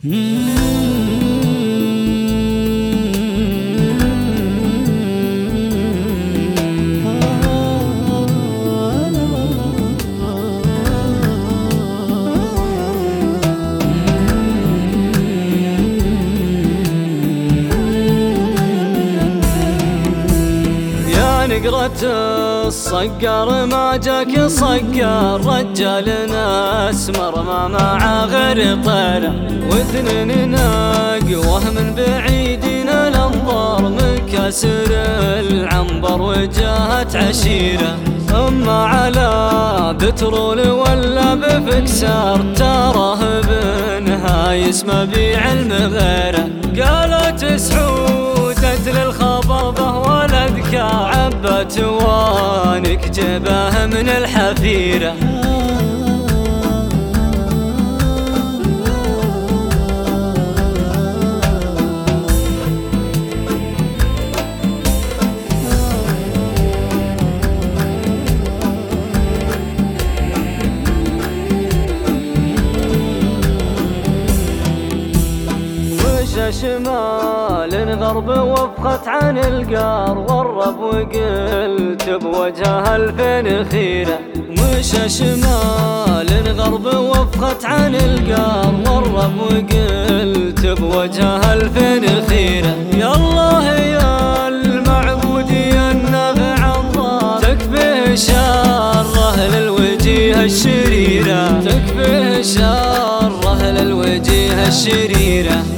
نقرة الصقر ما جاك صقر، رجالنا اسمر ما معه غير طيره، واثنيننا قوه من بعيدين الانظار، مكاسر العنبر وجاهت عشيره، اما على بترول ولا بفكسار، تراه بنهايس مبيع المغيره، قالت سعودت للخبابه والأذكار، عبت وانك جباه من الحفيرة. شمال غرب وفقت عن القار، والرب وقلت بوجهها الفين خيره، مشى شمال غرب وفقت عن القار، والرب وقلت بوجهها الفين خيره، يا الله يا المعبود يا النافع الله، تكفيه شره للوجيه الشريره، تكفيه شره للوجيه الشريره.